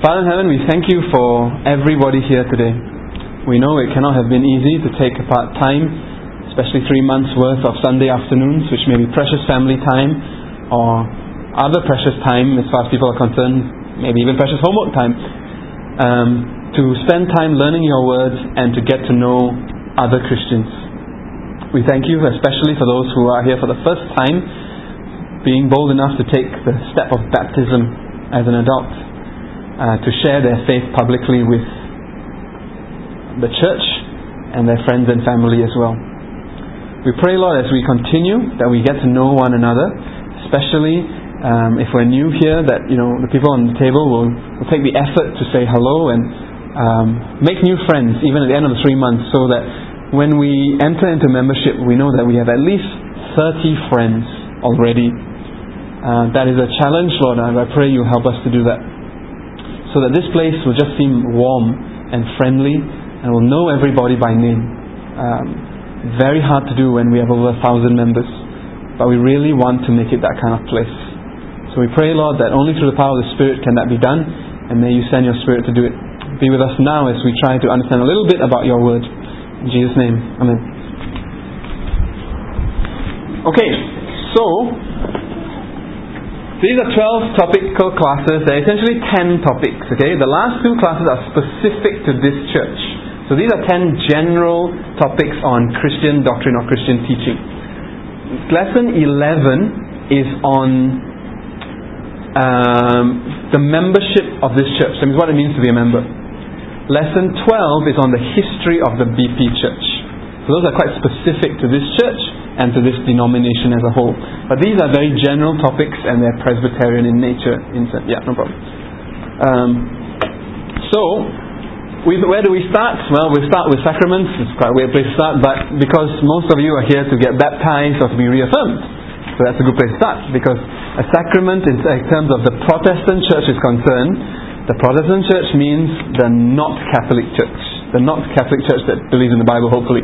Father in heaven, we thank you for everybody here today. We know it cannot have been easy to take apart time, especially 3 months worth of Sunday afternoons, which may be precious family time or other precious time as far as people are concerned, maybe even precious homework time, to spend time learning your words and to get to know other Christians. We thank you especially for those who are here for the first time, being bold enough to take the step of baptism as an adult, to share their faith publicly with the church and their friends and family as well. We pray, Lord, as we continue, that we get to know one another, especially if we're new here, that the people on the table will take the effort to say hello and make new friends even at the end of the 3 months, so that when we enter into membership, we know that we have at least 30 friends already. That is a challenge, Lord, and I pray you help us to do that, so that this place will just seem warm and friendly and we'll know everybody by name. Very hard to do when we have over 1,000 members, but we really want to make it that kind of place. So we pray, Lord, that only through the power of the Spirit can that be done, and may you send your Spirit to do it. Be with us now as we try to understand a little bit about your word. In Jesus' name, Amen. Okay, so these are 12 topical classes. They're essentially 10 topics. Okay, the last 2 classes are specific to this church. So these are 10 general topics on Christian doctrine or Christian teaching. Lesson 11 is on the membership of this church. That means what it means to be a member. Lesson 12 is on the history of the BP Church. So those are quite specific to this church and to this denomination as a whole. But these are very general topics and they're Presbyterian in nature. Yeah, no problem. Where do we start? Well, we start with sacraments. It's quite a weird place to start, but because most of you are here to get baptized or to be reaffirmed, so that's a good place to start. Because a sacrament, in terms of the Protestant church is concerned, the Protestant church means the not Catholic church. The not Catholic church that believes in the Bible, hopefully.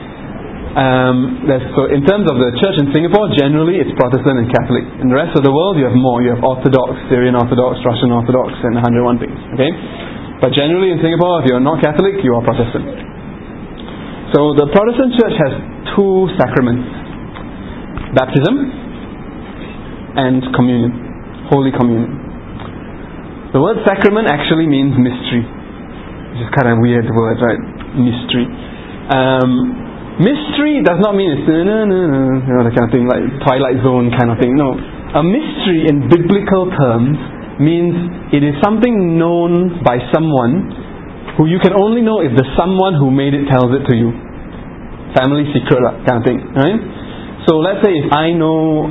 So in terms of the church in Singapore, generally it's Protestant and Catholic. In the rest of the world, you have more. You have Orthodox, Syrian Orthodox, Russian Orthodox, and 101 things. Okay? But generally in Singapore, if you're not Catholic, you are Protestant. So the Protestant church has 2 sacraments: baptism and communion, Holy Communion. The word sacrament actually means mystery, which is kind of a weird word, right? Mystery. Mystery does not mean it's that kind of thing, like Twilight Zone kind of thing. No. A mystery in biblical terms means it is something known by someone who you can only know if the someone who made it tells it to you. Family secret kind of thing, right? So let's say if I know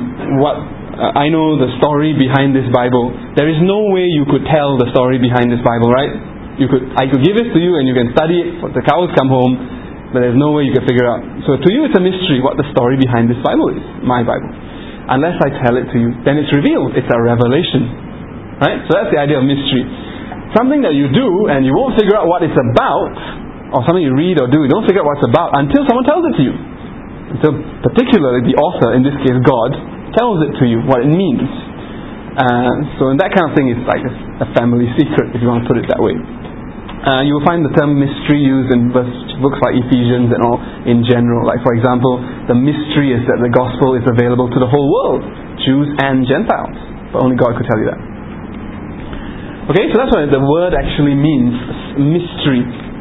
I know the story behind this Bible, there is no way you could tell the story behind this Bible, right? I could give it to you and you can study it, the cows come home, but there's no way you can figure out. So to you it's a mystery what the story behind this Bible is, my Bible. Unless I tell it to you, then it's revealed, it's a revelation. Right? So that's the idea of mystery. Something that you do and you won't figure out what it's about, or something you read or do, you don't figure out what it's about until someone tells it to you. Until particularly the author, in this case God, tells it to you, what it means. So in that kind of thing, it's like a family secret, if you want to put it that way. You will find the term mystery used in books like Ephesians and all in general. Like for example, the mystery is that the gospel is available to the whole world, Jews and Gentiles. But only God could tell you that. Okay, so that's what the word actually means, mystery.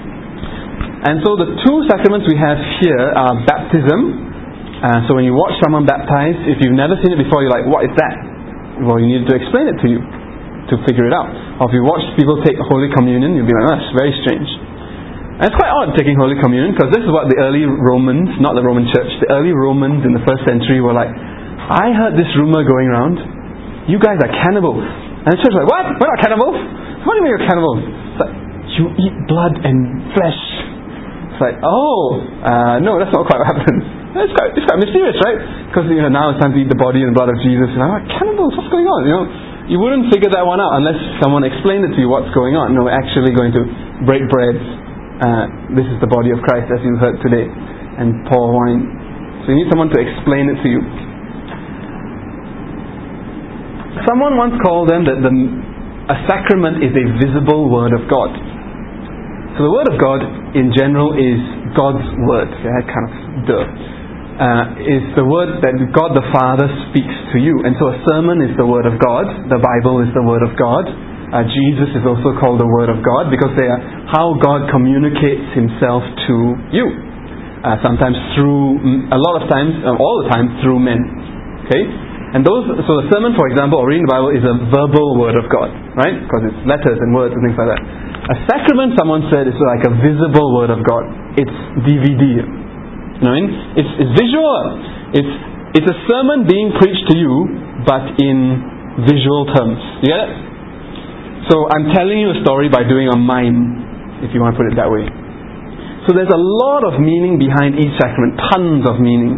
And so the 2 sacraments we have here are baptism. So when you watch someone baptized, if you've never seen it before, you're like, what is that? Well, you need to explain it to you to figure it out. Or if you watch people take Holy Communion, you'll be like, that's very strange. And it's quite odd taking Holy Communion, because this is what the early Romans, not the Roman Church, the early Romans in the 1st century were like, I heard this rumor going around, you guys are cannibals. And the church was like, what? We're not cannibals? What do you mean you're cannibals? It's like, you eat blood and flesh. It's like, no, that's not quite what happens. It's quite mysterious, right? Because now it's time to eat the body and blood of Jesus. And I'm like, cannibals, what's going on? You wouldn't figure that one out unless someone explained it to you what's going on. No, we're actually going to break bread. This is the body of Christ, as you heard today, and pour wine. So you need someone to explain it to you. Someone once called them that a sacrament is a visible word of God. So the word of God in general is God's word. Okay, kind of is the word that God the Father speaks to you. And so a sermon is the word of God. The Bible is the word of God. Jesus is also called the word of God because they are how God communicates himself to you. Sometimes through, a lot of times, all the time through men. Okay? And so the sermon, for example, or reading the Bible is a verbal word of God, right? Because it's letters and words and things like that. A sacrament, someone said, is like a visible word of God. It's DVD. You know what I mean? It's visual. It's a sermon being preached to you, but in visual terms. You get it? So I'm telling you a story by doing a mime, if you want to put it that way. So there's a lot of meaning behind each sacrament, tons of meaning.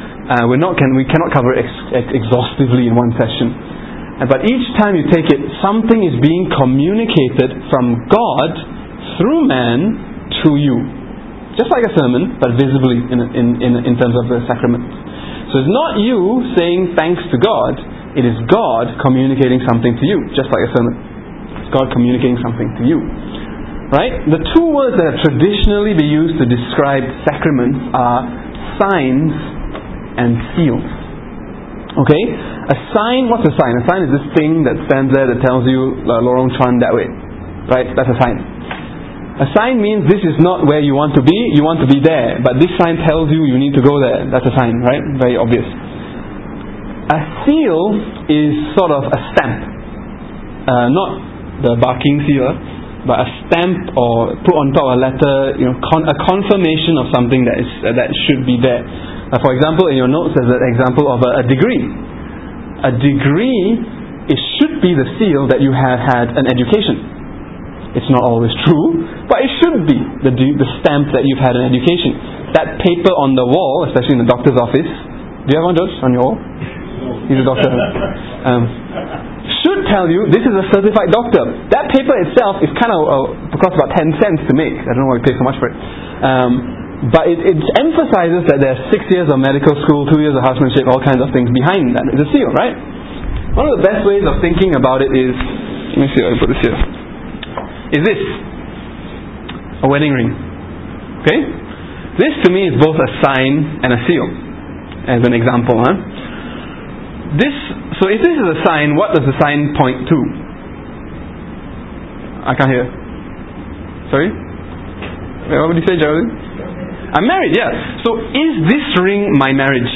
We cannot cover it exhaustively in one session. But each time you take it, something is being communicated from God through man to you. Just like a sermon, but visibly in terms of the sacrament. So it's not you saying thanks to God, it is God communicating something to you, just like a sermon. God communicating something to you. Right? The two words that have traditionally been used to describe sacraments are signs and seals. Okay? A sign, what's a sign? A sign is this thing that stands there that tells you Lorong Chuan that way. Right? That's a sign. A sign means this is not where you want to be, you want to be there. But this sign tells you need to go there. That's a sign, right? Very obvious. A seal is sort of a stamp. Not the barking seal, but a stamp or put on top of a letter, a confirmation of something that should be there. For example, in your notes there's an example of a degree. A degree, it should be the seal that you have had an education. It's not always true, but it should be the stamp that you've had an education. That paper on the wall, especially in the doctor's office. Do you have one, George, on your wall? He's a doctor. Should tell you this is a certified doctor. That paper itself is kind of costs about 10 cents to make. I don't know why we pay so much for it. But it emphasizes that there's 6 years of medical school, 2 years of housemanship, all kinds of things behind that. It's a seal, right? One of the best ways of thinking about it is, let me see how I put this here. Is this a wedding ring? Okay? This to me is both a sign and a seal. As an example, So if this is a sign, what does the sign point to? I can't hear. Sorry? What would you say, Geraldine? I'm married, yeah. So is this ring my marriage?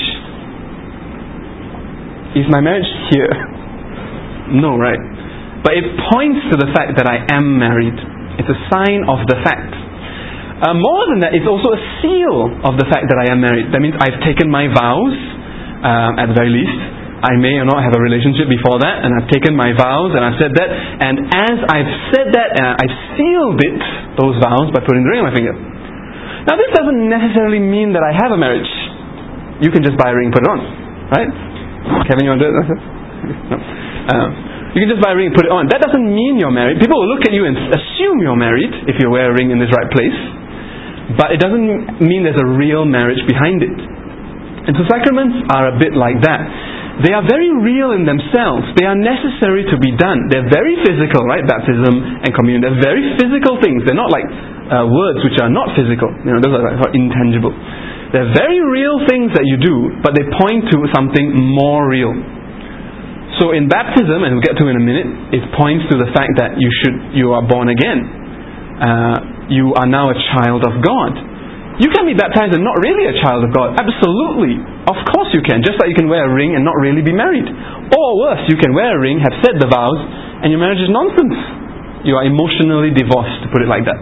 Is my marriage here? No, right? But it points to the fact that I am married. It's a sign of the fact. More than that, it's also a seal of the fact that I am married. That means I've taken my vows, at the very least. I may or not have a relationship before that, and I've taken my vows and I've said that, and as I've said that, I've sealed those vows by putting the ring on my finger. Now this doesn't necessarily mean that I have a marriage. You can just buy a ring and put it on, right? Kevin, you want to do it? No. You can just buy a ring and put it on. That doesn't mean you're married. People will look at you and assume you're married if you wear a ring in this right place, but it doesn't mean there's a real marriage behind it. And so sacraments are a bit like that. They are very real in themselves. They are necessary to be done. They're very physical, right? Baptism and communion. They're very physical things. They're not like words which are not physical. Those are like intangible. They're very real things that you do, but they point to something more real. So in baptism, and we'll get to in a minute, it points to the fact that you are born again. You are now a child of God. You can be baptized and not really a child of God. Absolutely. Of course you can. Just like you can wear a ring and not really be married. Or worse, you can wear a ring, have said the vows, and your marriage is nonsense. You are emotionally divorced, to put it like that.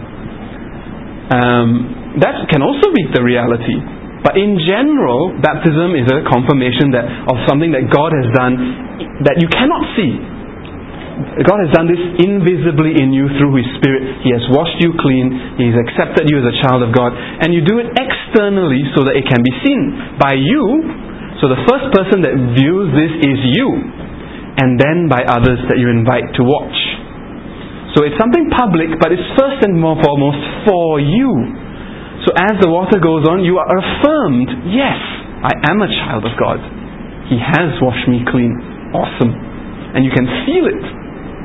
That can also be the reality. But in general, baptism is a confirmation of something that God has done that you cannot see. God has done this invisibly in you through His Spirit. He has washed you clean. He has accepted you as a child of God. And you do it externally so that it can be seen by you. So the first person that views this is you. And then by others that you invite to watch. So it's something public, but it's first and foremost for you. So as the water goes on, you are affirmed, yes, I am a child of God. He has washed me clean. Awesome. And you can feel it.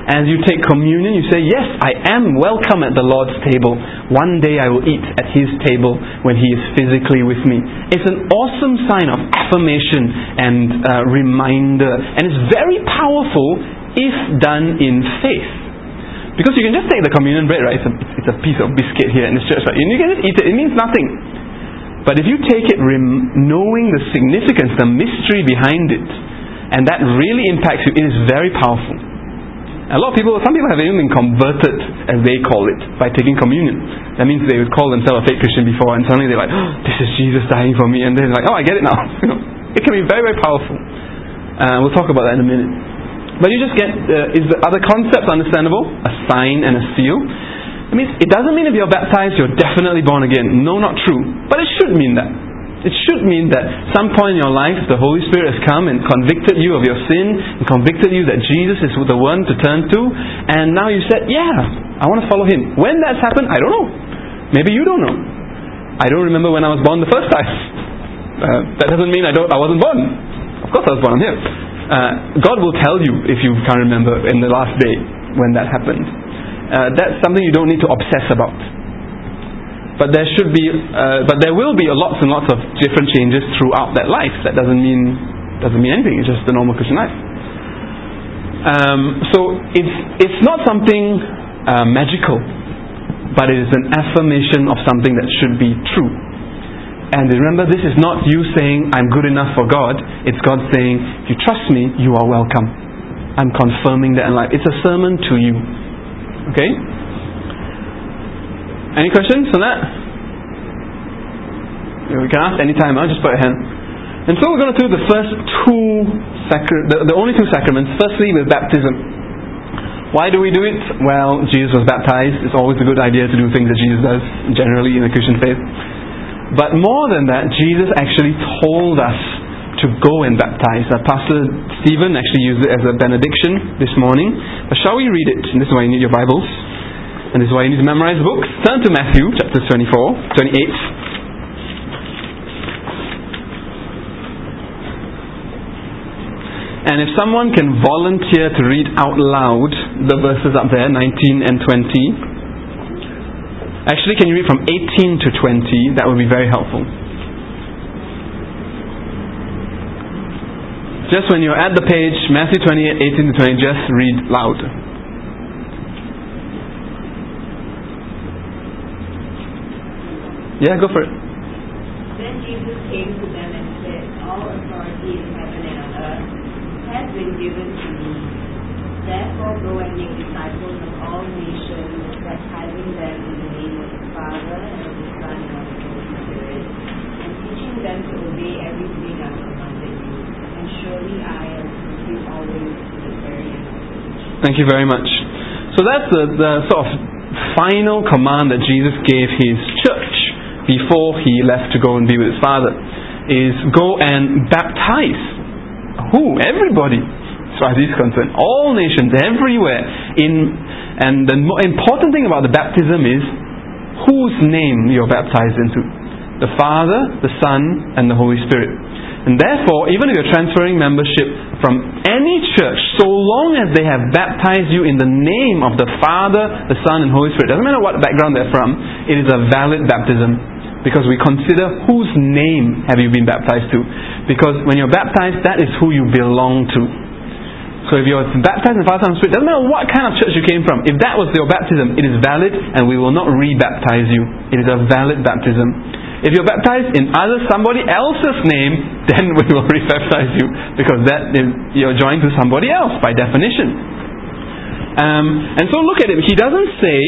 As you take communion, you say, yes, I am welcome at the Lord's table. One day I will eat at His table when He is physically with me. It's an awesome sign of affirmation and reminder. And it's very powerful if done in faith. Because you can just take the communion bread, right? It's a piece of biscuit here in this church, right? And you can just eat it. It means nothing. But if you take it knowing the significance, the mystery behind it, and that really impacts you, it is very powerful. Some people have even been converted, as they call it, by taking communion. That means they would call themselves a fake Christian before, and suddenly they're like, oh, this is Jesus dying for me, and they're like, oh, I get it now. It can be very, very powerful. We'll talk about that in a minute. But you just get, are the concepts understandable? A sign and a seal. I mean, it doesn't mean if you're baptized, you're definitely born again. No, not true. But it should mean that. It should mean that some point in your life, the Holy Spirit has come and convicted you of your sin, and convicted you that Jesus is the one to turn to, and now you said, yeah, I want to follow Him. When that's happened, I don't know. Maybe you don't know. I don't remember when I was born the first time. That doesn't mean I wasn't born. Of course I was born. I'm here. God will tell you if you can't remember in the last day when that happened. That's something you don't need to obsess about. But there will be lots and lots of different changes throughout that life. That doesn't mean anything. It's just the normal Christian life. So it's not something magical, but it is an affirmation of something that should be true. And remember, this is not you saying, I'm good enough for God. It's God saying, if you trust me, you are welcome. I'm confirming that in life. It's a sermon to you. Okay? Any questions on that? You can ask any time. Just put your hand. And so we're going to do the first the only two sacraments. Firstly, with baptism. Why do we do it? Well, Jesus was baptized. It's always a good idea to do things that Jesus does, generally in the Christian faith. But more than that, Jesus actually told us to go and baptize. Pastor Stephen actually used it as a benediction this morning. But shall we read it? And this is why you need your Bibles. And this is why you need to memorize books. Turn to Matthew chapter 28. And if someone can volunteer to read out loud the verses up there, 19 and 20. Actually, can you read from 18 to 20? That would be very helpful. Just when you're at the page, Matthew 28, 18 to 20, just read loud. Yeah, go for it. Then Jesus came to them and said, all authority in heaven and on earth has been given to me. Therefore go and make disciples of all nations, baptizing them in the name of the Father and of the Son and of the Holy Spirit, and teaching them to obey everything I have commanded you. And surely I am with you always to the very end of the age. Thank you very much. So that's the sort of final command that Jesus gave His church before He left to go and be with His Father, is go and baptize. Who? Everybody, as far as He's concerned. All nations, everywhere. And the more important thing about the baptism is whose name you're baptized into. The Father, the Son, and the Holy Spirit. And therefore, even if you're transferring membership from any church, so long as they have baptized you in the name of the Father, the Son, and Holy Spirit, doesn't matter what background they're from, it is a valid baptism. Because we consider whose name have you been baptized to. Because when you're baptized, that is who you belong to. So if you're baptized in the Father, Son, and Spirit, doesn't matter what kind of church you came from. If that was your baptism, it is valid, and we will not re-baptize you. It is a valid baptism. If you're baptized in somebody else's name, then we will re-baptize you. Because that is, you're joined to somebody else by definition. And so look at it. He doesn't say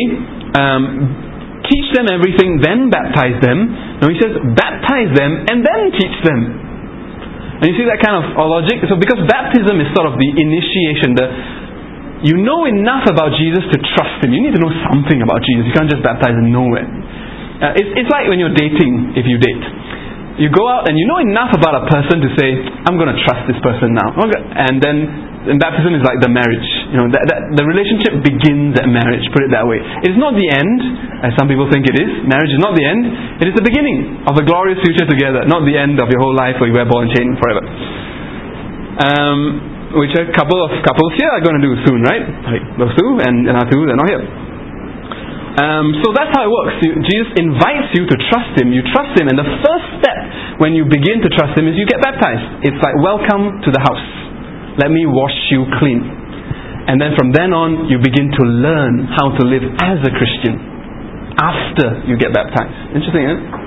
teach them everything, then baptize them. No, He says baptize them and then teach them. And you see that kind of logic? So because baptism is sort of the initiation, you know enough about Jesus to trust Him. You need to know something about Jesus. You can't just baptize and know it. It's like when you're dating, if you date. You go out and you know enough about a person to say, I'm going to trust this person now. And baptism is like the marriage. The relationship begins at marriage, put it that way. It is not the end, as some people think it is. Marriage is not the end. It is the beginning of a glorious future together, not the end of your whole life where you wear ball and chain forever. which a couple of couples here are going to do soon, right? Like those two and our two, they're not here. So that's how it works. Jesus invites you to trust Him. You trust Him, and the first step when you begin to trust Him is you get baptized. It's like, welcome to the house. Let me wash you clean. And then from then on, you begin to learn how to live as a Christian after you get baptized. Interesting, isn't it?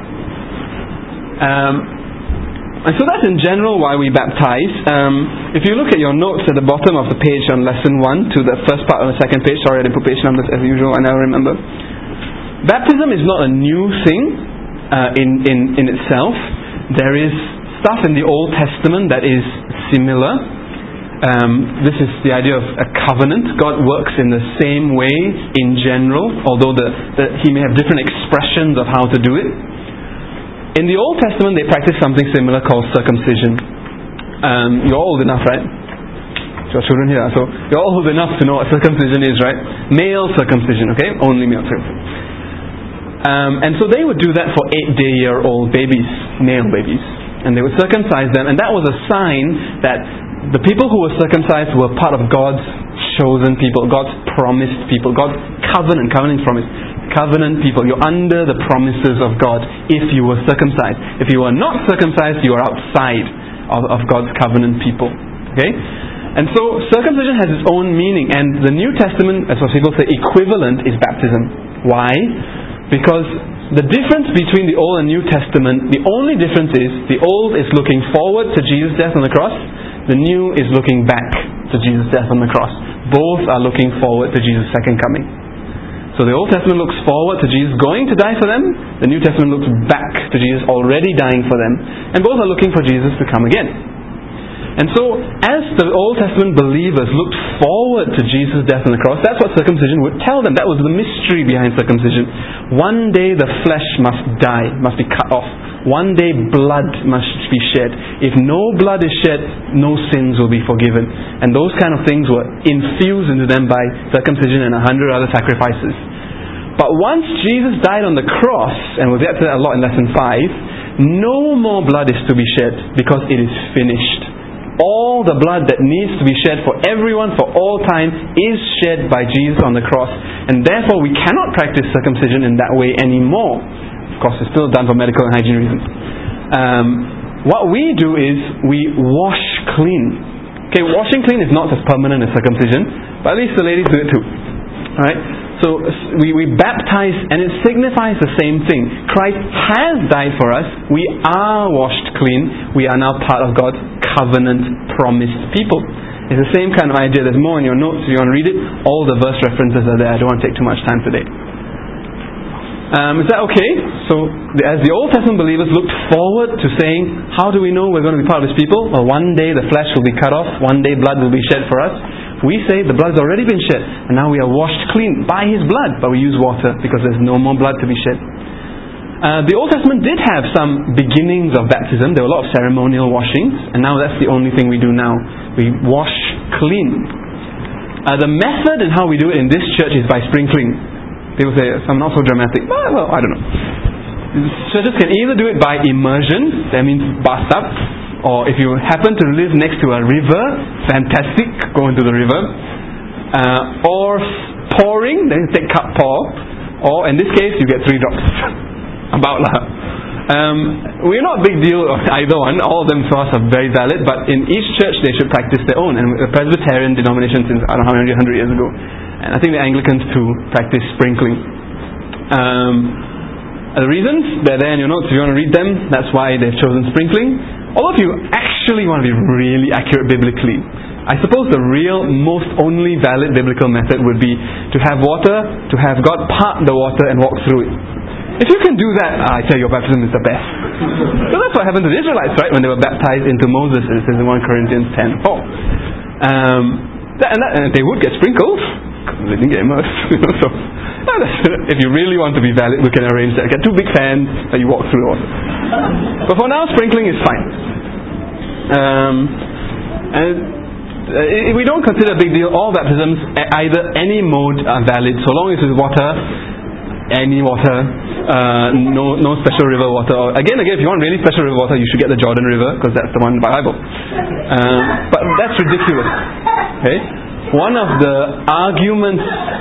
And so that's in general why we baptize. If you look at your notes at the bottom of the page on lesson 1 to the first part of the second page, sorry I didn't put page numbers as usual, I never remember. Baptism is not a new thing in itself. There is stuff in the Old Testament that is similar. This is the idea of a covenant. God works in the same way in general, although He may have different expressions of how to do it. In the Old Testament, they practice something similar called circumcision. You're old enough, right? Your children here, so you're old enough to know what circumcision is, right? Male circumcision, okay? Only male circumcision. And so they would do that for 8-day-year-old babies, male babies. And they would circumcise them, and that was a sign that the people who were circumcised were part of God's chosen people, God's promised people, God's covenant promise. Covenant people. You're under the promises of God if you were circumcised. If you were not circumcised, you are outside of God's covenant people. Okay? And so circumcision has its own meaning, and the New Testament, as what people say, equivalent is baptism. Why? Because the difference between the Old and New Testament, the only difference is the Old is looking forward to Jesus' death on the cross, the New is looking back to Jesus' death on the cross. Both are looking forward to Jesus' second coming. So the Old Testament looks forward to Jesus going to die for them. The New Testament looks back to Jesus already dying for them. And both are looking for Jesus to come again. And so, as the Old Testament believers looked forward to Jesus' death on the cross, that's what circumcision would tell them. That was the mystery behind circumcision. One day the flesh must die, must be cut off. One day blood must be shed. If no blood is shed, no sins will be forgiven. And those kind of things were infused into them by circumcision and 100 other sacrifices. But once Jesus died on the cross, and we'll get to that a lot in lesson 5, no more blood is to be shed because it is finished. All the blood that needs to be shed for everyone for all time is shed by Jesus on the cross. And therefore we cannot practice circumcision in that way anymore. Of course, it's still done for medical and hygiene reasons. What we do is we wash clean. Okay, washing clean is not as permanent as circumcision, but at least the ladies do it too. Alright? So we baptize, and it signifies the same thing. Christ has died for us. We are washed clean. We are now part of God's covenant promised people. It's the same kind of idea. There's more in your notes if you want to read it. All the verse references are there. I don't want to take too much time today. Is that okay? So, as the Old Testament believers looked forward to saying, how do we know we're going to be part of His people? Well, one day the flesh will be cut off. One day blood will be shed for us. We say the blood's already been shed, and now we are washed clean by His blood, but we use water because there's no more blood to be shed. The Old Testament did have some beginnings of baptism. There were a lot of ceremonial washings, and now that's the only thing we do now. We wash clean. The method and how we do it in this church is by sprinkling. People say, I'm not so dramatic. Well, I don't know. Churches can either do it by immersion, that means bathtub, or if you happen to live next to a river, fantastic, go into the river. Or pouring, then you take cup pour, or in this case you get 3 drops. About lah. We're not a big deal of either one. All of them for us are very valid, but in each church they should practice their own. And the Presbyterian denomination since I don't know how many 100 years ago, and I think the Anglicans too practice sprinkling. The reasons, they're there in your notes if you want to read them. That's why they've chosen sprinkling. All of you actually want to be really accurate biblically. I suppose the real, most only valid biblical method would be to have water, to have God part the water and walk through it. If you can do that, I tell you, your baptism is the best. So that's what happened to the Israelites, right? When they were baptized into Moses, it says in 1 Corinthians 10:4. And they would get sprinkled. They didn't get immersed. So, if you really want to be valid, we can arrange that. Get 2 big fans that you walk through the water. But for now, sprinkling is fine. We don't consider a big deal. All baptisms, either any mode, are valid, so long as it's water. any water, no special river water. Or again, if you want really special river water, you should get the Jordan River, because that's the one in the Bible. But that's ridiculous. Okay? One of the arguments...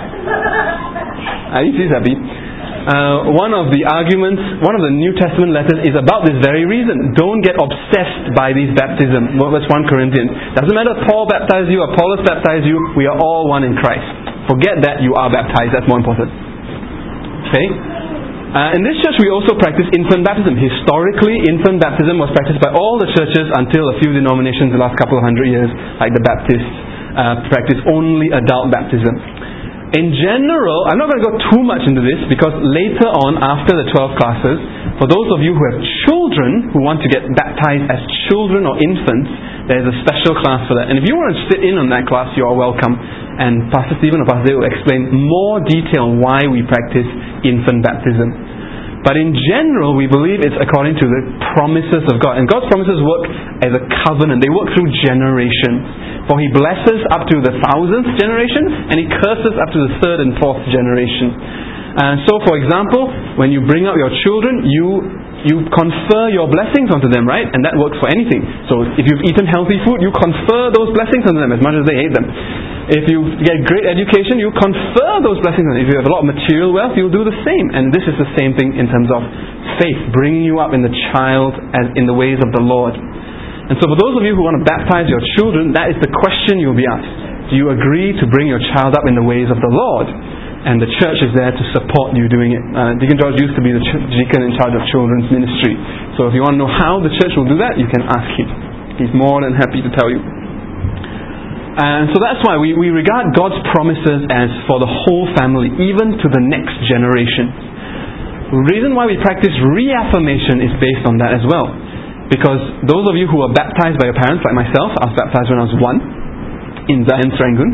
He's happy. One of the arguments, one of the New Testament letters is about this very reason. Don't get obsessed by these baptisms. Well, that's 1 Corinthians. Doesn't matter if Paul baptized you or Apollos baptized you, we are all one in Christ. Forget that you are baptized, that's more important. Okay? In this church we also practice infant baptism. Historically, infant baptism was practiced by all the churches until a few denominations the last couple of hundred years, like the Baptists, practice only adult baptism. In general, I'm not going to go too much into this, because later on, after the 12 classes, for those of you who have children who want to get baptized as children or infants, there's a special class for that. And if you want to sit in on that class, you are welcome. And Pastor Stephen or Pastor Dave will explain more detail why we practice infant baptism. But in general, we believe it's according to the promises of God. And God's promises work as a covenant. They work through generations. For He blesses up to the 1000th generation, and He curses up to the 3rd and 4th generation. So, for example, when you bring up your children, you confer your blessings onto them, right? And that works for anything. So, if you've eaten healthy food, you confer those blessings onto them as much as they hate them. If you get great education, you confer those blessings on them. If you have a lot of material wealth, you'll do the same. And this is the same thing in terms of faith, bringing you up in the child and in the ways of the Lord. And so for those of you who want to baptize your children, that is the question you'll be asked. Do you agree to bring your child up in the ways of the Lord? And the church is there to support you doing it. Deacon George used to be the deacon in charge of children's ministry. So if you want to know how the church will do that, you can ask him. He's more than happy to tell you. And so that's why we regard God's promises as for the whole family, even to the next generation. The reason why we practice reaffirmation is based on that as well. Because those of you who were baptized by your parents, like myself, I was baptized when I was 1 in Zion, Serangoon.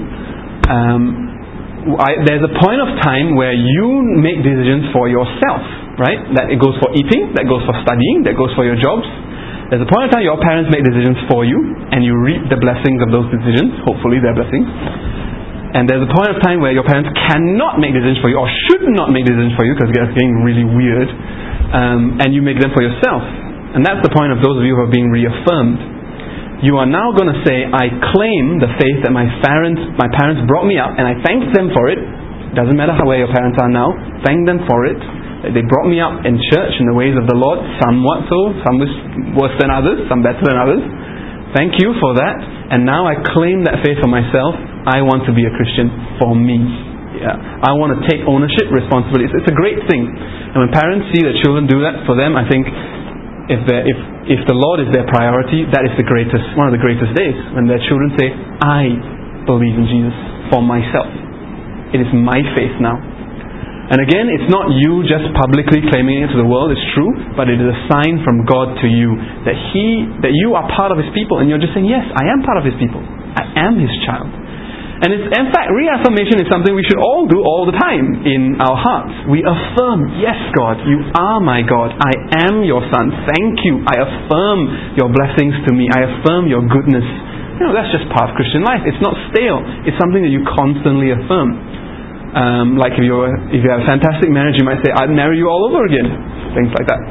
There's a point of time where you make decisions for yourself, right? That it goes for eating, that goes for studying, that goes for your jobs. There's a point of time your parents make decisions for you, and you reap the blessings of those decisions, hopefully their blessings. And there's a point of time where your parents cannot make decisions for you, or should not make decisions for you, because it's getting really weird, and you make them for yourself. And that's the point of those of you who are being reaffirmed. You are now going to say, I claim the faith that my parents brought me up, and I thank them for it. Doesn't matter where your parents are now. Thank them for it. They brought me up in church in the ways of the Lord, somewhat so, some worse than others, some better than others. Thank you for that. And now I claim that faith for myself. I want to be a Christian for me. Yeah. I want to take ownership, responsibility. It's a great thing. And when parents see their children do that for them, I think if the Lord is their priority, that is one of the greatest days. When their children say, I believe in Jesus for myself. It is my faith now. And again, it's not you just publicly claiming it to the world, it's true, but it is a sign from God to you that you are part of His people, and you're just saying, yes, I am part of His people. I am His child. And in fact, reaffirmation is something we should all do all the time in our hearts. We affirm, yes God, you are my God. I am your son. Thank you. I affirm your blessings to me. I affirm your goodness. That's just part of Christian life. It's not stale. It's something that you constantly affirm. Like if you have a fantastic marriage, you might say, I'd marry you all over again. Things like that.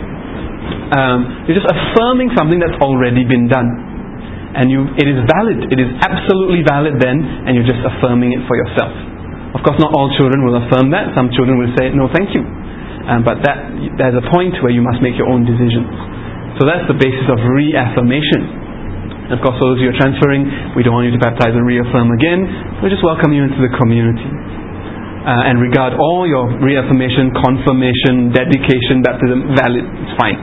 You're just affirming something that's already been done. And it is valid. It is absolutely valid then, and you're just affirming it for yourself. Of course, not all children will affirm that. Some children will say, no, thank you. But there's a point where you must make your own decisions. So that's the basis of reaffirmation. And of course, those of you who are transferring, we don't want you to baptize and reaffirm again. We just welcome you into the community. And regard all your reaffirmation, confirmation, dedication, baptism valid. It's fine.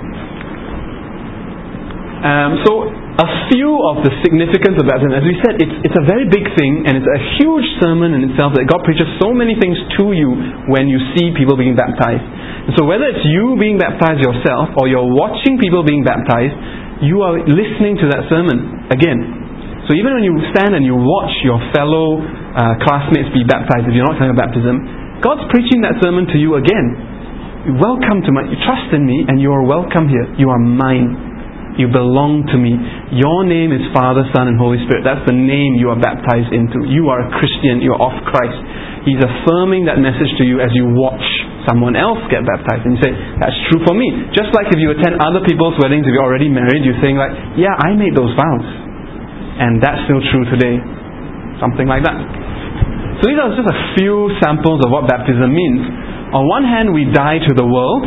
So a few of the significance of baptism, as we said, it's a very big thing, and it's a huge sermon in itself that God preaches so many things to you when you see people being baptized. And so whether it's you being baptized yourself or you're watching people being baptized, you are listening to that sermon again. So even when you stand and you watch your fellow classmates be baptized, if you're not talking about baptism, God's preaching that sermon to you again. Welcome to you trust in me, and you are welcome here. You are mine. You belong to me. Your name is Father, Son, and Holy Spirit. That's the name you are baptized into. You are a Christian. You are of Christ. He's affirming that message to you as you watch someone else get baptized. And you say, that's true for me. Just like if you attend other people's weddings, if you're already married, you're saying like, yeah, I made those vows. And that's still true today. Something like that. So these are just a few samples of what baptism means. On one hand, we die to the world.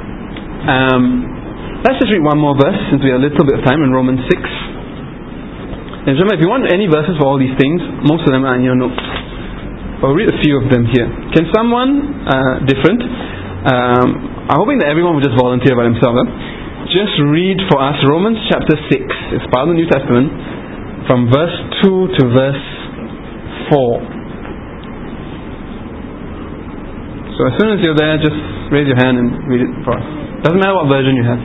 Let's just read one more verse, since we have a little bit of time, in Romans 6. And remember, if you want any verses for all these things, most of them are in your notes. I'll read a few of them here. Can someone different? I'm hoping that everyone will just volunteer by themselves. Just read for us Romans chapter 6. It's part of the New Testament, from verse 2 to verse 4. So as soon as you're there, just raise your hand and read it for us. Doesn't matter what version you have.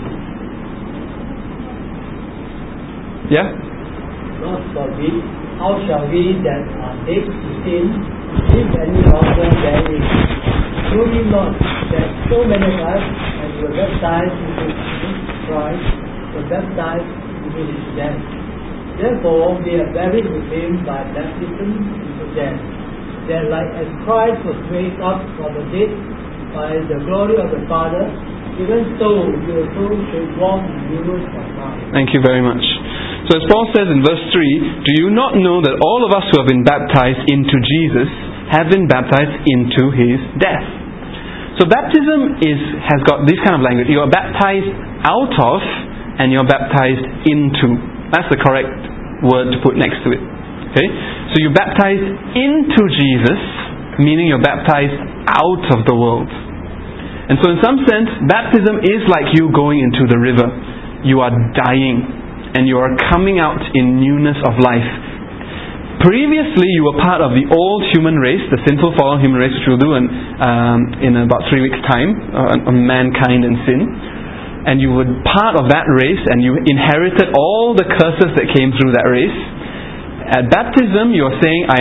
Yeah? God forbid, how shall we that are dead to sin live any longer therein? Know ye not that so many of us, as were baptized into Christ, were baptized into his death? Therefore we are buried with him by baptism into death, that like as Christ was raised up from the dead by the glory of the Father, even so you also should walk in newness of life. Thank you very much. So as Paul says in verse 3, do you not know that all of us who have been baptized into Jesus have been baptized into his death? So baptism has got this kind of language. You are baptized out of and you're baptized into. That's the correct word to put next to it. Okay? So you're baptized into Jesus, meaning you're baptized out of the world. And so in some sense, baptism is like you going into the river. You are dying. And you are coming out in newness of life. Previously, you were part of the old human race, the sinful fallen human race, which we'll do in about 3 weeks' time, on mankind and sin. And you were part of that race, and you inherited all the curses that came through that race. At baptism, you are saying,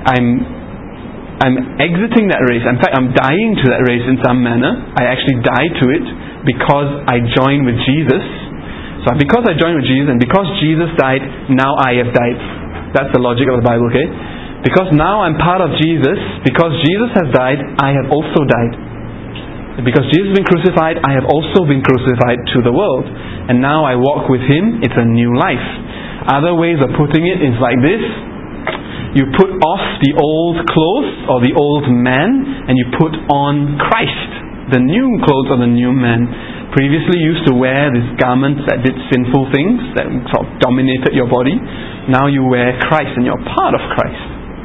I'm exiting that race. In fact, I'm dying to that race in some manner. I actually die to it because I join with Jesus. So because I joined with Jesus, and because Jesus died, now I have died. That's the logic of the Bible, okay? Because now I'm part of Jesus, because Jesus has died, I have also died. And because Jesus has been crucified, I have also been crucified to the world. And now I walk with Him, it's a new life. Other ways of putting it is like this. You put off the old clothes, or the old man, and you put on Christ, the new clothes of the new man. Previously you used to wear these garments that did sinful things, that sort of dominated your body. Now you wear Christ and you're part of Christ.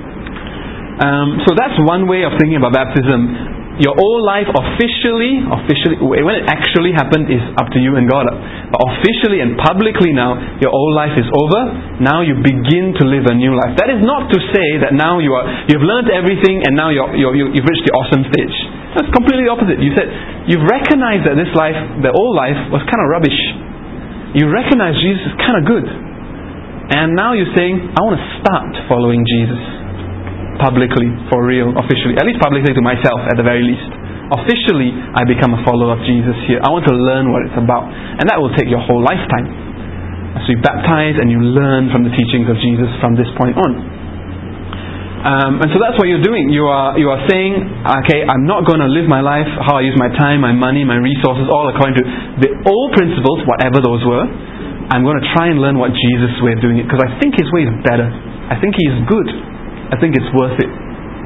So that's one way of thinking about baptism. Your old life officially, when it actually happened is up to you and God. But officially and publicly now, your old life is over. Now you begin to live a new life. That is not to say that now you've learned everything and now you've reached the awesome stage. That's completely opposite. You've recognized that this life, the old life, was kind of rubbish. You recognize Jesus is kind of good. And now you're saying, I want to start following Jesus. Publicly, for real, officially. At least publicly to myself, at the very least. Officially, I become a follower of Jesus here. I want to learn what it's about. And that will take your whole lifetime. So you baptize and you learn from the teachings of Jesus from this point on. And so that's what you're doing. You are saying, okay, I'm not going to live my life, how I use my time, my money, my resources, all according to the old principles, whatever those were. I'm going to try and learn what Jesus' way of doing it, because I think His way is better. I think He is good. I think it's worth it.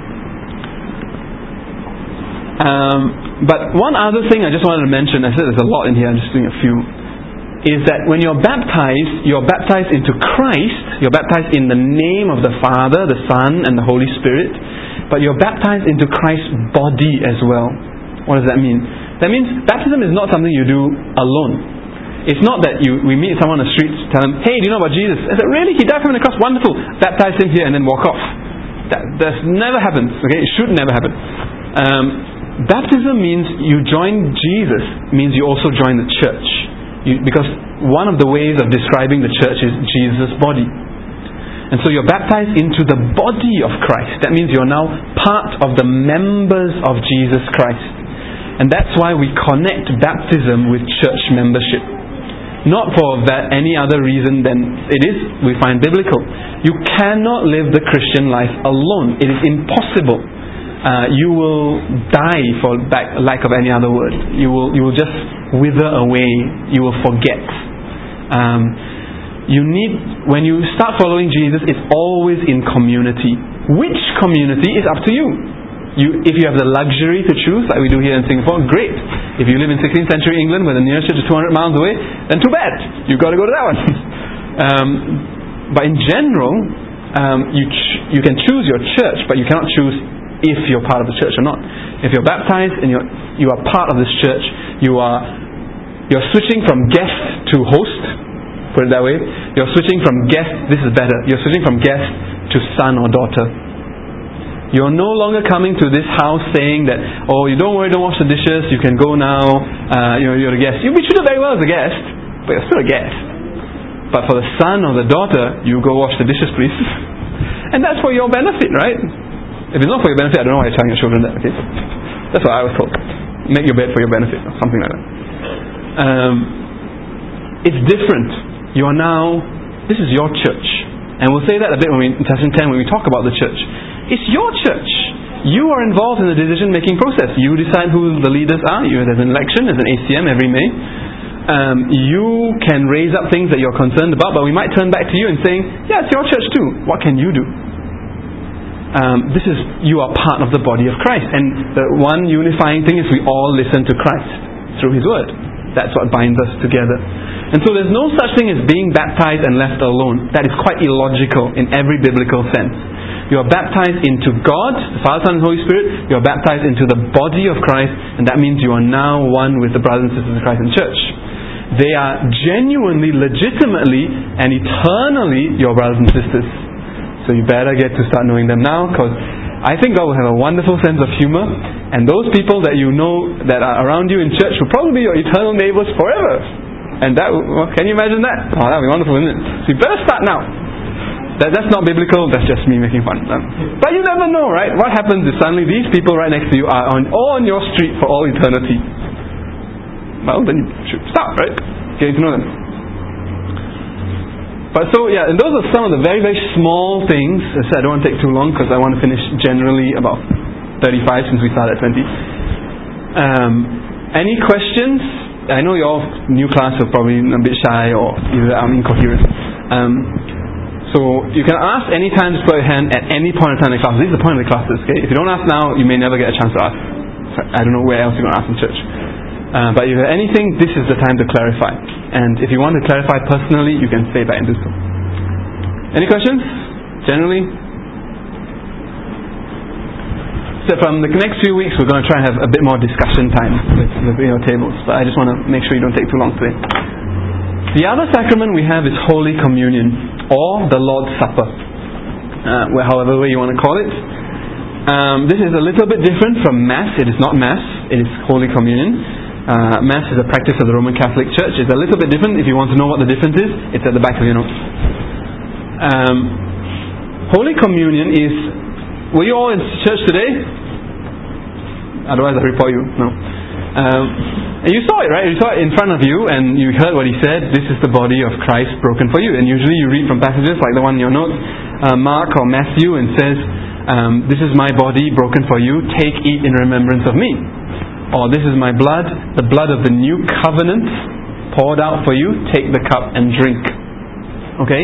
But one other thing I just wanted to mention, I said there's a lot in here, I'm just doing a few, is that when you're baptized into Christ, you're baptized in the name of the Father, the Son, and the Holy Spirit, but you're baptized into Christ's body as well. What does that mean? That means baptism is not something you do alone. It's not that we meet someone on the streets, tell them, hey, do you know about Jesus? I said, really? He died for me on the cross? Wonderful. Baptize him here and then walk off. That never happens. Okay, it should never happen. Baptism means you join Jesus, means you also join the church. Because one of the ways of describing the church is Jesus' body. And so you're baptized into the body of Christ. That means you're now part of the members of Jesus Christ. And that's why we connect baptism with church membership. Not for any other reason than it is, we find biblical. You cannot live the Christian life alone. It is impossible. you will die, for lack of any other word. You will just wither away. You will forget. When you start following Jesus, it's always in community. Which community is up to you. If you have the luxury to choose, like we do here in Singapore, great. If you live in 16th century England, where the nearest church is 200 miles away, then too bad. You've got to go to that one. But in general, you can choose your church, but you cannot choose if you're part of the church or not. If you're baptized and you are part of this church, you're switching from guest to host. Put it that way. You're switching from guest. This is better. You're switching from guest to son or daughter. You're no longer coming to this house saying that, oh, you don't worry, don't wash the dishes, you can go now, you're a guest. You'll be treated very well as a guest, but you're still a guest. But for the son or the daughter, you go wash the dishes, please. And that's for your benefit, right? If it's not for your benefit, I don't know why you're telling your children that, okay? That's what I was told. Make your bed for your benefit, or something like that. It's different. You are now, this is your church. And we'll say that a bit in Session 10 when we talk about the church. It's your church. You are involved in the decision-making process. You decide who the leaders are. There's an election, there's an ACM every May. You can raise up things that you're concerned about, but we might turn back to you and saying, yeah, it's your church too. What can you do? You are part of the body of Christ. And the one unifying thing is we all listen to Christ through His Word. That's what binds us together. And so there's no such thing as being baptized and left alone. That is quite illogical in every biblical sense. You are baptized into God, the Father, Son, and Holy Spirit. You are baptized into the body of Christ, and that means you are now one with the brothers and sisters of Christ in church. They are genuinely, legitimately, and eternally your brothers and sisters. So you better get to start knowing them now, because I think God will have a wonderful sense of humor, and those people that you know that are around you in church will probably be your eternal neighbors forever. And can you imagine that? Oh, that would be wonderful, isn't it? So you better start now. That's not biblical, that's just me making fun. But you never know, right? What happens if suddenly these people right next to you are on your street for all eternity? Well, then you should start, right? Getting to know them. But so, yeah, and those are some of the very, very small things. As I said, I don't want to take too long because I want to finish generally about 35 since we started at 20. Any questions? I know you're all new class, so probably a bit shy or either I'm incoherent. So you can ask any time, just put your hand at any point in time in the class. This is the point of the classes, okay? If you don't ask now, you may never get a chance to ask. I don't know where else you're going to ask in church. But if you have anything, this is the time to clarify. And if you want to clarify personally, you can stay back and do so. Any questions? Generally? So from the next few weeks, we're going to try and have a bit more discussion time with your tables. But I just want to make sure you don't take too long today. The other sacrament we have is Holy Communion, or the Lord's Supper, however way you want to call it. This is a little bit different from Mass. It is not Mass, it is Holy Communion. Mass is a practice of the Roman Catholic Church. It's a little bit different. If you want to know what the difference is, it's at the back of your notes. Holy Communion is... Were you all in church today? Otherwise I'll report you. No. And you saw it, right? You saw it in front of you and you heard what he said. This is the body of Christ broken for you. And usually you read from passages like the one in your notes, Mark or Matthew, and says, this is my body broken for you. Take, eat in remembrance of me. Or this is my blood, the blood of the new covenant poured out for you. Take the cup and drink. Okay?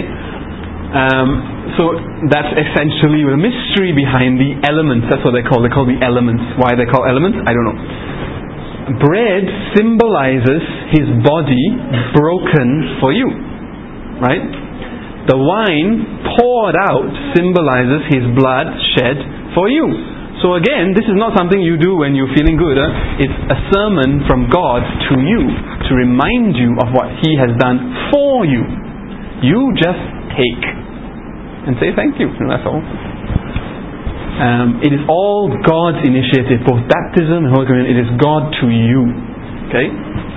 So that's essentially the mystery behind the elements. That's what they call the elements. Why they call elements, I don't know. Bread symbolizes His body broken for you, right? The wine poured out symbolizes His blood shed for you. So again, this is not something you do when you're feeling good. It's a sermon from God to you to remind you of what He has done for you. You just take and say thank you, and that's all. It is all God's initiative, both baptism and Holy Communion. It is God to you. Okay?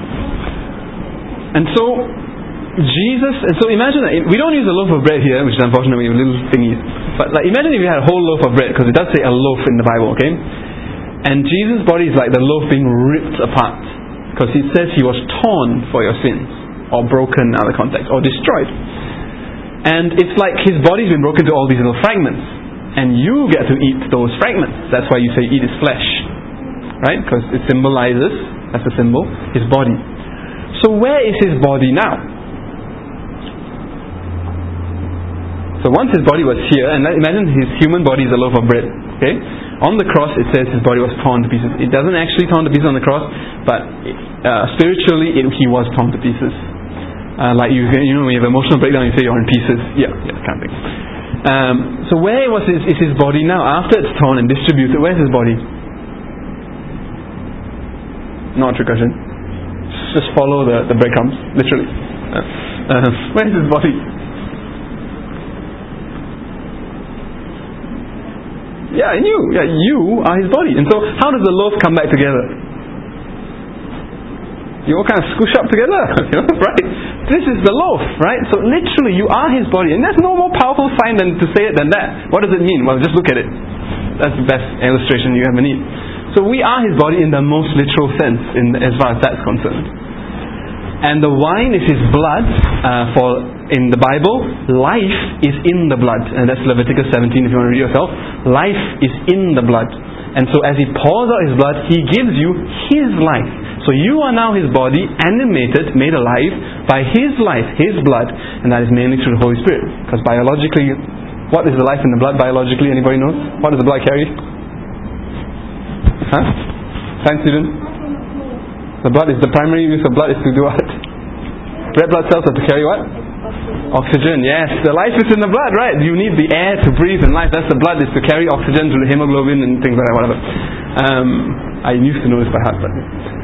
And so imagine that we don't use a loaf of bread here, which is unfortunately a little thingy. But imagine if you had a whole loaf of bread, because it does say a loaf in the Bible, okay? And Jesus' body is like the loaf being ripped apart, because it says He was torn for your sins, or broken in other contexts, or destroyed. And it's like His body's been broken to all these little fragments. and you get to eat those fragments. That's why you say eat his flesh, right? Because it symbolizes, as a symbol, his body. So where is his body now? So once his body was here, and imagine his human body is a loaf of bread, okay? On the cross it says his body was torn to pieces. It doesn't actually torn to pieces on the cross, but spiritually he was torn to pieces. Like you know, when you have emotional breakdown, you say you're in pieces. Yeah, kind of thing. So where is his body now? After it's torn and distributed, where's his body? Not a trick question. Just follow the breadcrumbs, literally. Where's his body? Yeah, in you. Yeah, you are his body. And so, how does the loaf come back together? You all kind of squish up together, right? This is the loaf, right? So literally, you are his body. And there's no more powerful sign than to say it than that. What does it mean? Well, just look at it. That's the best illustration you ever need. So we are his body in the most literal sense, as far as that's concerned. And the wine is his blood. In the Bible, life is in the blood. And that's Leviticus 17 if you want to read yourself. Life is in the blood. And so as he pours out his blood, he gives you his life. So you are now his body, animated, made alive by his life, his blood. And that is mainly through the Holy Spirit. Because biologically, what is the life in the blood biologically? Anybody knows? What does the blood carry? Huh? Science student? The primary use of blood is to do what? Red blood cells are to carry what? Oxygen, yes. The life is in the blood, right? You need the air to breathe and life. That's the blood, is to carry oxygen to the hemoglobin and things like that, whatever. I used to know this by heart, but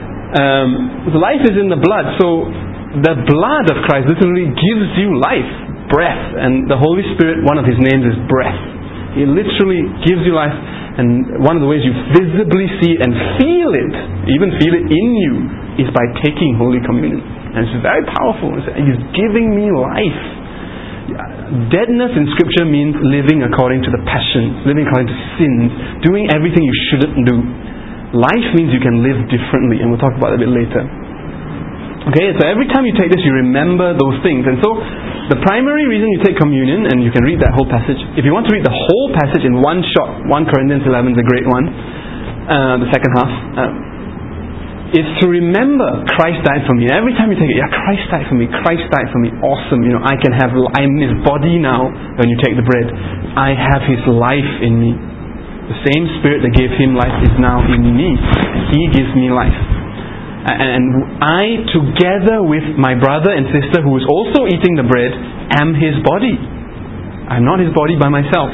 the life is in the blood. So the blood of Christ literally gives you life, breath. And the Holy Spirit, one of his names is breath. He literally gives you life. And one of the ways you visibly see it and feel it, even feel it in you, is by taking Holy Communion. And it's very powerful. He's giving me life. Deadness in Scripture means living according to the passions, living according to sins, doing everything you shouldn't do. Life means you can live differently, and we'll talk about that a bit later. Okay, so every time you take this, you remember those things. And so, the primary reason you take communion, and you can read that whole passage, if you want to read the whole passage in one shot, 1 Corinthians 11 is a great one, the second half, is to remember Christ died for me. Every time you take it, yeah, Christ died for me, Christ died for me, awesome, I'm his body now. When you take the bread, I have his life in me. The same Spirit that gave him life is now in me. He gives me life. And I, together with my brother and sister who is also eating the bread, am his body. I'm not his body by myself.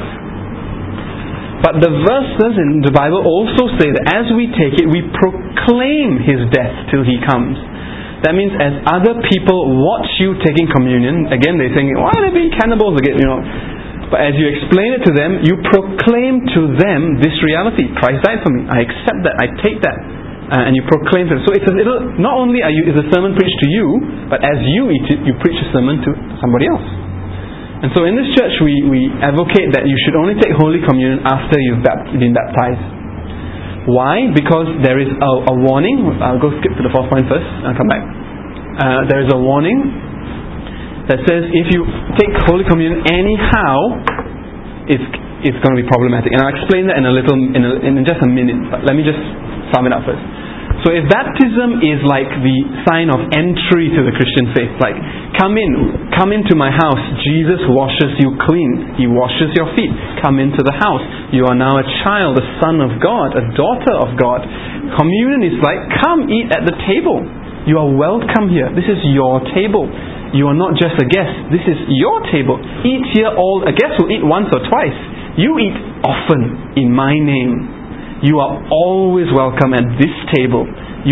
But the verses in the Bible also say that as we take it, we proclaim his death till he comes. That means as other people watch you taking communion, again they're saying, why are they being cannibals again? But as you explain it to them, you proclaim to them this reality. Christ died for me. I accept that. I take that. And you proclaim it. So it's not only is a sermon preached to you, but as you eat it, you preach a sermon to somebody else. And so in this church, we advocate that you should only take Holy Communion after you've been baptized. Why? Because there is a warning. I'll go skip to the fourth point first. I'll come back. There is a warning that says if you take Holy Communion anyhow, it's going to be problematic. And I'll explain that in just a minute. But let me just sum it up first. So if baptism is like the sign of entry to the Christian faith, like come into my house, Jesus washes you clean, he washes your feet, come into the house, you are now a child, a son of God, a daughter of God. Communion is like, come eat at the table, you are welcome here, this is your table, you are not just a guest, this is your table, eat here. A guest will eat once or twice, you eat often in my name. You are always welcome at this table.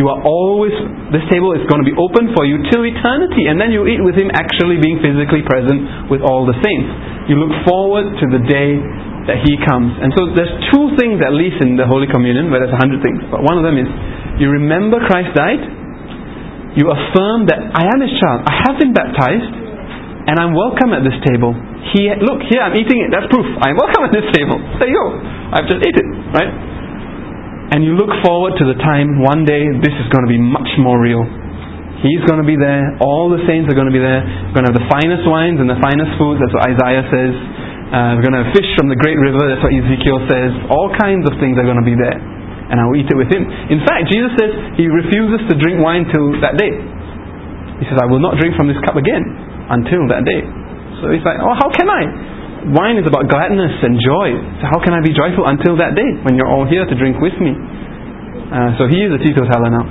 This table is going to be open for you till eternity, and then you eat with him actually being physically present with all the saints. You look forward to the day that he comes. And so there's two things at least in the Holy Communion, but there's 100 things. But one of them is, you remember Christ died, you affirm that I am his child, I have been baptized, and I'm welcome at this table. Look, here I'm eating it, that's proof. I'm welcome at this table. There you go. I've just ate it, right? And you look forward to the time one day this is going to be much more real. He's going to be there. All the saints are going to be there. We're going to have the finest wines and the finest foods. That's what Isaiah says. We're going to fish from the great river, that's what Ezekiel says. All kinds of things are going to be there. And I will eat it with him. In fact, Jesus says he refuses to drink wine till that day. He says, I will not drink from this cup again until that day. So he's like, oh, how can I? Wine is about gladness and joy. So how can I be joyful until that day when you're all here to drink with me? So he is a teetotaler now.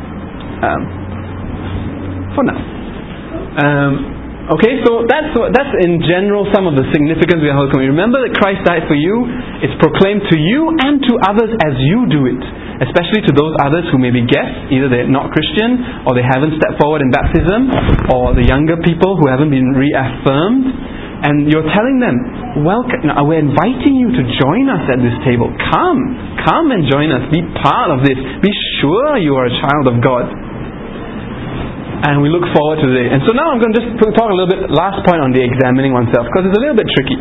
For now. Okay, so that's in general some of the significance of the Holy Communion. Remember that Christ died for you. It's proclaimed to you and to others as you do it. Especially to those others who may be guests. Either they're not Christian, or they haven't stepped forward in baptism, or the younger people who haven't been reaffirmed. And you're telling them, we're inviting you to join us at this table. Come and join us. Be part of this. Be sure you are a child of God. And we look forward to today. And so now I'm going to just talk a little bit, last point on the examining oneself, because it's a little bit tricky.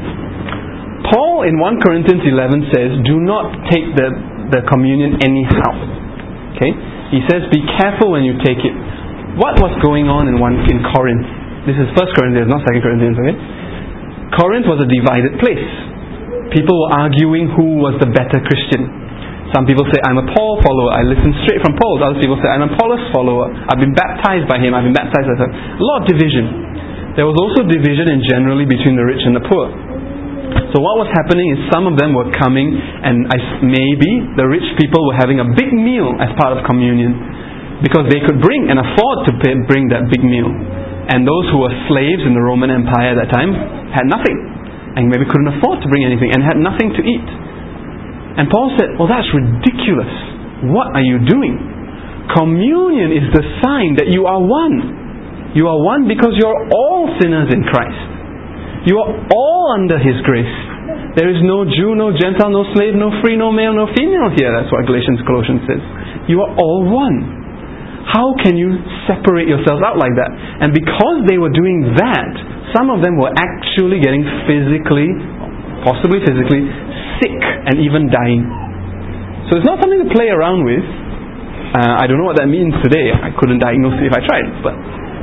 Paul in 1 Corinthians 11 says, do not take the communion anyhow. Okay? He says, be careful when you take it. What was going on in Corinth? This is 1 Corinthians, not 2 Corinthians, okay? Corinth was a divided place. People were arguing who was the better Christian. Some people say, I'm a Paul follower. I listen straight from Paul. Other people say, I'm a Apollos follower. I've been baptized by him. I've been baptized by him. A lot of division. There was also division generally between the rich and the poor. So what was happening is some of them were coming, and maybe the rich people were having a big meal as part of communion, because they could bring and afford to bring that big meal. And those who were slaves in the Roman Empire at that time had nothing, and maybe couldn't afford to bring anything, and had nothing to eat. And Paul said, well, that's ridiculous. What are you doing? Communion is the sign that you are one. You are one because you're all sinners in Christ. You are all under His grace. There is no Jew, no Gentile, no slave, no free, no male, no female here. That's what Colossians says. You are all one. How can you separate yourselves out like that? And because they were doing that, some of them were actually getting possibly physically, sick and even dying. So it's not something to play around with. I don't know what that means today. I couldn't diagnose it if I tried. But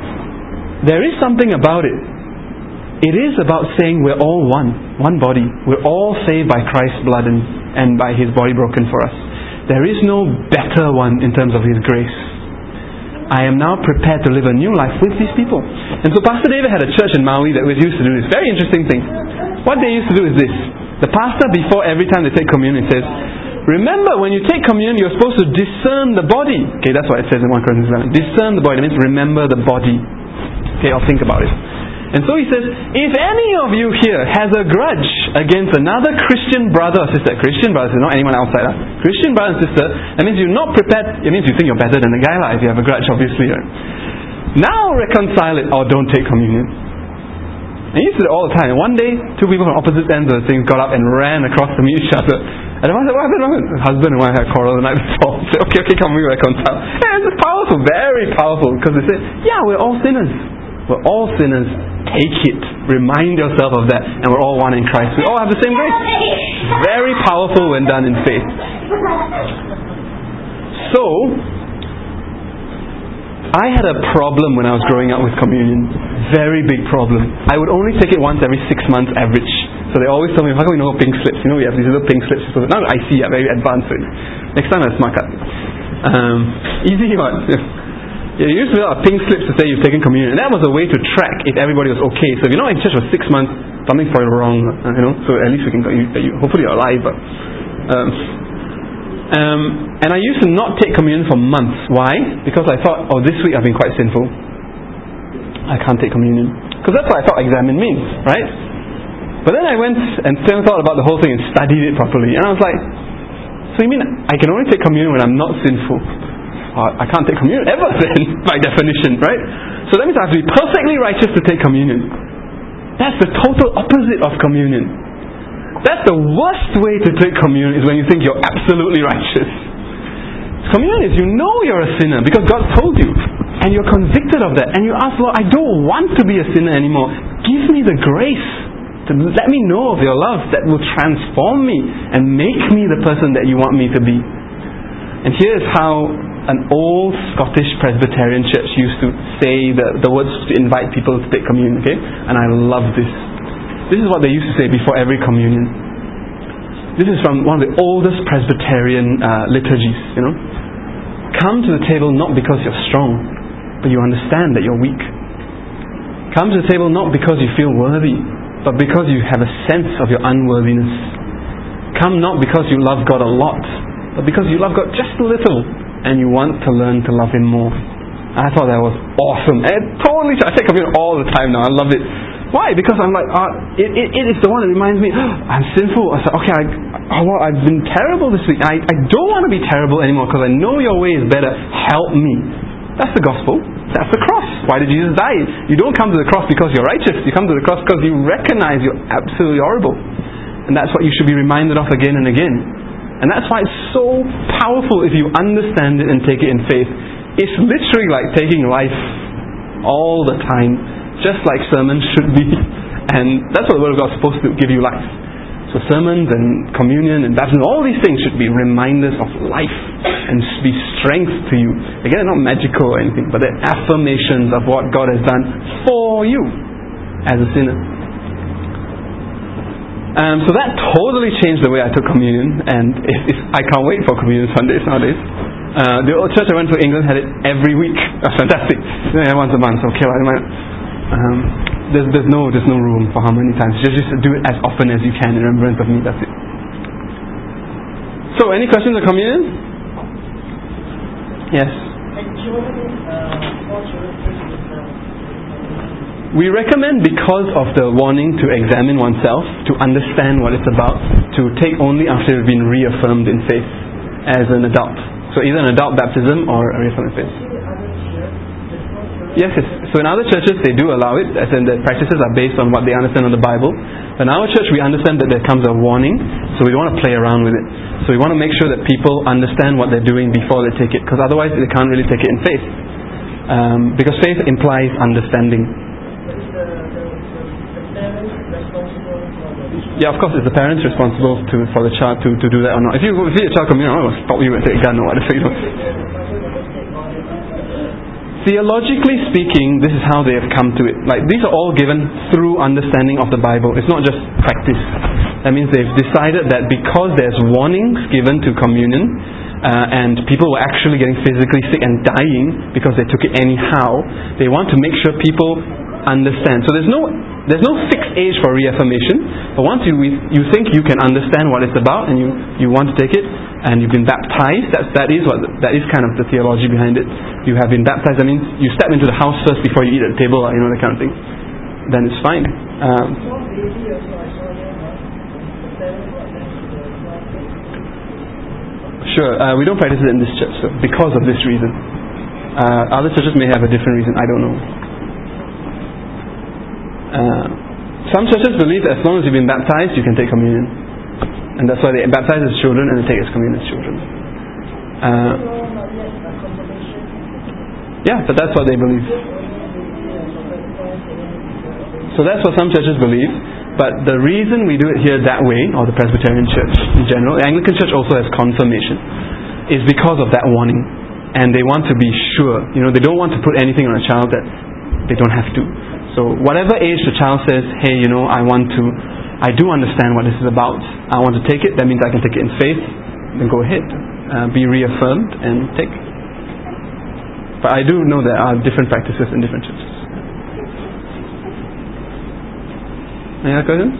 there is something about it. It is about saying we're all one body. We're all saved by Christ's blood and by His body broken for us. There is no better one in terms of His grace. I am now prepared to live a new life with these people. And so Pastor David had a church in Maui that was used to do this very interesting thing. What they used to do is this. The pastor, before every time they take communion, says, remember, when you take communion, you're supposed to discern the body. Okay, that's what it says in 1 Corinthians 11. Discern the body. That means remember the body. Okay, I'll think about it. And so he says, if any of you here has a grudge against another Christian brother or sister, Christian brother, not anyone outside, Christian brother and sister, that means you're not prepared, it means you think you're better than the guy, if you have a grudge, obviously. Right? Now reconcile it, or don't take communion. And he used to do it all the time. And one day, two people from opposite ends of the thing got up and ran across to meet each other. And the one said, what happened? Husband and wife had a quarrel the night before. Said, okay, come, we reconcile. And it's powerful, very powerful, because they said, yeah, we're all sinners. We're all sinners. Take it. Remind yourself of that. And we're all one in Christ. We all have the same grace. Very powerful when done in faith. So, I had a problem when I was growing up with communion. Very big problem. I would only take it once every 6 months average. So they always tell me, how come we know pink slips? You know, we have these little pink slips. So now I see, very advanced. Next time I'll smart cut. Easy one. You used to have pink slips to say you've taken communion. And that was a way to track if everybody was okay. So if you're not in church for 6 months, something's probably wrong. So at least we can, hopefully you're alive. But, and I used to not take communion for months. Why? Because I thought, this week I've been quite sinful. I can't take communion. Because that's what I thought examine means, right? But then I went and thought about the whole thing and studied it properly. And I was like, so you mean I can only take communion when I'm not sinful? I can't take communion ever then, by definition, right? So that means I have to be perfectly righteous to take communion. That's the total opposite of communion. That's the worst way to take communion, is when you think you're absolutely righteous. Communion is you know you're a sinner because God told you, and you're convicted of that, and you ask, Lord, I don't want to be a sinner anymore. Give me the grace to let me know of your love that will transform me and make me the person that you want me to be. And here's how an old Scottish Presbyterian church used to say the words to invite people to take communion, okay? And I love this. This is what they used to say before every communion. This is from one of the oldest Presbyterian liturgies, you know. Come to the table not because you're strong, but you understand that you're weak. Come to the table not because you feel worthy, but because you have a sense of your unworthiness. Come not because you love God a lot, but because you love God just a little, and you want to learn to love Him more. I thought that was awesome. And I take communion all the time now. I love it. Why? Because I'm like, it is the one that reminds me, I'm sinful. I said, okay, I've been terrible this week. I don't want to be terrible anymore because I know your way is better. Help me. That's the gospel. That's the cross. Why did Jesus die? You don't come to the cross because you're righteous. You come to the cross because you recognize you're absolutely horrible. And that's what you should be reminded of again and again. And that's why it's so powerful if you understand it and take it in faith. It's literally like taking life all the time, just like sermons should be. And that's what the Word of God is supposed to give you life. So sermons and communion and baptism, all these things should be reminders of life and be strength to you. Again, they're not magical or anything, but they're affirmations of what God has done for you as a sinner. So that totally changed the way I took communion, and I can't wait for communion Sundays nowadays. The old church I went to in England had it every week. That's fantastic. Yeah, once a month. Okay, there's no room for how many times. Just do it as often as you can in remembrance of me. That's it. So, any questions on communion? Yes. We recommend, because of the warning to examine oneself, to understand what it's about, to take only after you've been reaffirmed in faith as an adult. So either an adult baptism or a reaffirmed faith. Yes. So in other churches they do allow it, as in the practices are based on what they understand of the Bible. In our church we understand that there comes a warning, so we don't want to play around with it. So we want to make sure that people understand what they're doing before they take it, because otherwise they can't really take it in faith. Because faith implies understanding. Yeah, of course, it's the parents responsible for the child to do that or not. If you see a child coming in, I'm going to stop you and take a gun or whatever. Theologically speaking, this is how they have come to it. Like, these are all given through understanding of the Bible. It's not just practice. That means they've decided that because there's warnings given to communion, and people were actually getting physically sick and dying because they took it anyhow, they want to make sure people understand. So there's no fixed age for reaffirmation, but once you think you can understand what it's about and you want to take it, and you've been baptized, that is kind of the theology behind it. You have been baptized, that means you step into the house first before you eat at the table, you know, that kind of thing. Then it's fine. Sure, we don't practice it in this church, so because of this reason. Other churches may have a different reason, I don't know. Some churches believe that as long as you've been baptized, you can take communion. And that's why they baptize as children and they take as communion as children. Yeah, but that's what they believe. So that's what some churches believe. But the reason we do it here that way, or the Presbyterian Church in general, the Anglican Church also has confirmation, is because of that warning. And they want to be sure. You know, they don't want to put anything on a child that they don't have to. So whatever age the child says, hey, you know, I do understand what this is about, I want to take it, that means I can take it in faith, then go ahead, be reaffirmed and take. But I do know there are different practices in different churches. Any other questions?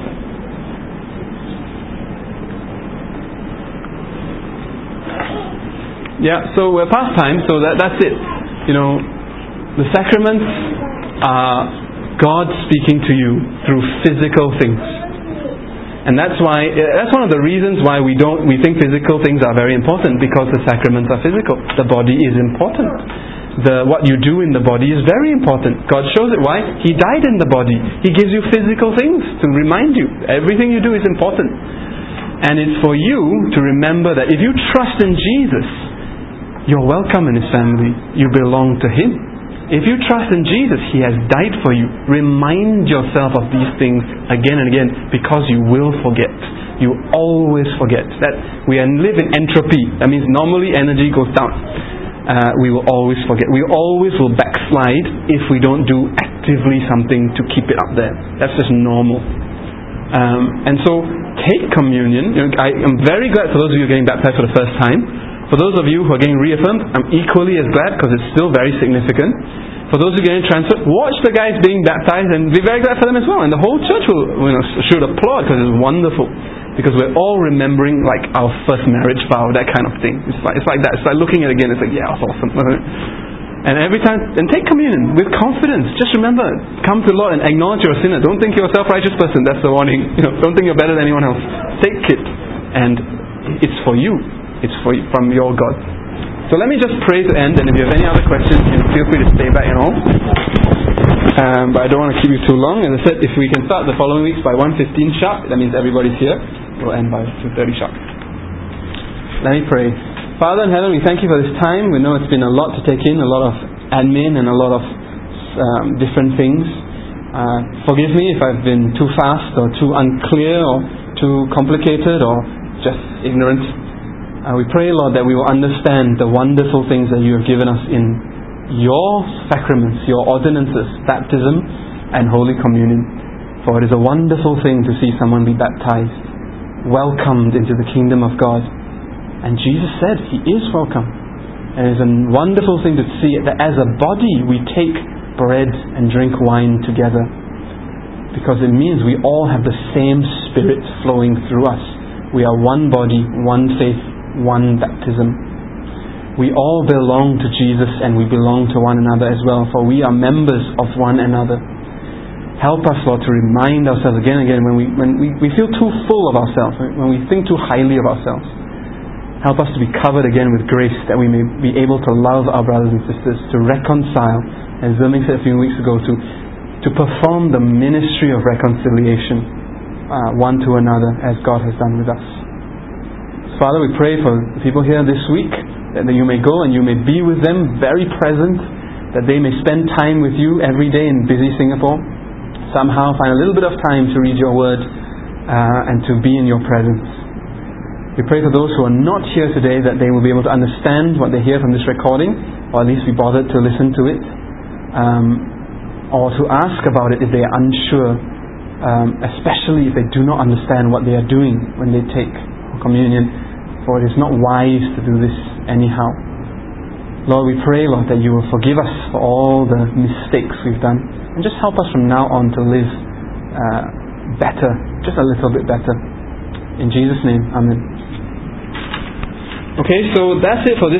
Yeah, so we're past time, so that's it. You know, the sacraments are God speaking to you through physical things. And that's one of the reasons why we think physical things are very important, because the sacraments are physical. The body is important. What you do in the body is very important. God shows it. Why? He died in the body. He gives you physical things to remind you. Everything you do is important. And it's for you to remember that if you trust in Jesus, you're welcome in His family. You belong to Him. If you trust in Jesus, He has died for you. Remind yourself of these things again and again, because you will forget. You always forget. That we live in entropy. That means normally energy goes down. we will always forget. We always will backslide if we don't do actively something to keep it up there. That's just normal. And so, take communion. I am very glad for those of you who are getting baptized for the first time. For those of you who are getting reaffirmed, I'm equally as glad because it's still very significant. For those who are getting transferred, watch the guys being baptized and be very glad for them as well. And the whole church should applaud because it's wonderful. Because we're all remembering like our first marriage vow, that kind of thing. It's like that. It's like looking at it again. It's like, yeah, that's awesome. And every time, and take communion with confidence. Just remember, come to the Lord and acknowledge you're a sinner. Don't think you're a self-righteous person. That's the warning. Don't think you're better than anyone else. Take it, and it's for you. It's from your God. So let me just pray to end. And if you have any other questions, feel free to stay back and all. But I don't want to keep you too long. As I said, if we can start the following weeks by 1:15 sharp, that means everybody's here. We'll end by 2:30 sharp. Let me pray. Father in heaven, we thank you for this time. We know it's been a lot to take in, a lot of admin and a lot of different things. Forgive me if I've been too fast or too unclear or too complicated or just ignorant. We pray, Lord, that we will understand the wonderful things that you have given us in your sacraments, your ordinances, baptism and Holy Communion. For it is a wonderful thing to see someone be baptized, welcomed into the kingdom of God. And Jesus said He is welcome. And it is a wonderful thing to see that as a body we take bread and drink wine together. Because it means we all have the same Spirit flowing through us. We are one body, one faith, one baptism. We all belong to Jesus and we belong to one another as well, for we are members of one another. Help us, Lord, to remind ourselves again and again when we feel too full of ourselves, when we think too highly of ourselves. Help us to be covered again with grace that we may be able to love our brothers and sisters, to reconcile, as Zerming said a few weeks ago, to perform the ministry of reconciliation one to another as God has done with us. Father, we pray for the people here this week, that you may go and you may be with them, very present, that they may spend time with you every day in busy Singapore. Somehow find a little bit of time to read your word and to be in your presence. We pray for those who are not here today that they will be able to understand what they hear from this recording, or at least be bothered to listen to it, or to ask about it if they are unsure, especially if they do not understand what they are doing when they take communion. For it is not wise to do this anyhow. Lord, we pray, Lord, that you will forgive us for all the mistakes we've done, and just help us from now on to live better, just a little bit better. In Jesus' name, Amen. Okay, so that's it for this